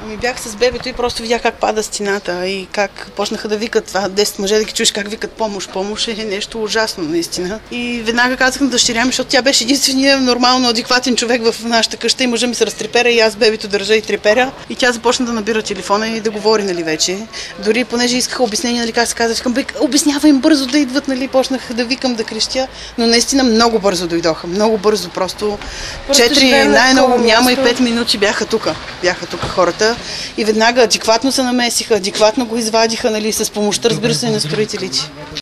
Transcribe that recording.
Ами бях с бебето и просто видях как пада стената и как почнаха да викат това 10 мъже, да ги чуеш как викат помощ, помощ е нещо ужасно наистина. И веднага казах на дъщеря ми, защото тя беше единствения нормално адекватен човек в нашата къща и мъжа ми се разтрепера и аз бебето държа и треперя. И тя започна да набира телефона и да говори, нали, вече. Дори понеже искаха обяснение, нали, как се казва, викам, обяснявай им бързо да идват, нали, почнах да викам, да крещя, но наистина много бързо дойдоха, много бързо, просто 4, най-много няма и 5 минути бяха тук хората и веднага адекватно се намесиха, адекватно го извадиха, нали, с помощта, разбира се, на строителите.